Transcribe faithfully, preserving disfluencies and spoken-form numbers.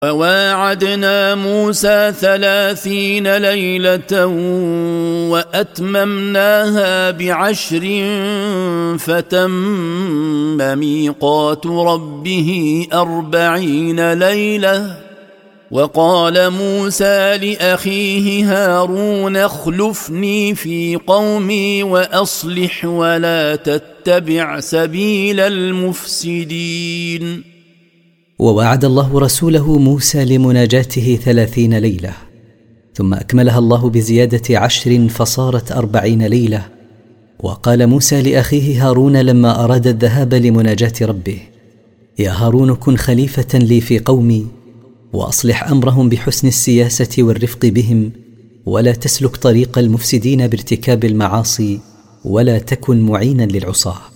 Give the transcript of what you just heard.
وواعدنا موسى ثلاثين ليلة وأتممناها بعشر فتم ميقات ربه أربعين ليلة وقال موسى لأخيه هارون اخلفني في قومي وأصلح ولا تتبع سبيل المفسدين. ووعد الله رسوله موسى لمناجاته ثلاثين ليلة ثم أكملها الله بزيادة عشر فصارت أربعين ليلة. وقال موسى لأخيه هارون لما أراد الذهاب لمناجاة ربه: يا هارون كن خليفة لي في قومي وأصلح أمرهم بحسن السياسة والرفق بهم ولا تسلك طريق المفسدين بارتكاب المعاصي ولا تكن معينا للعصاة.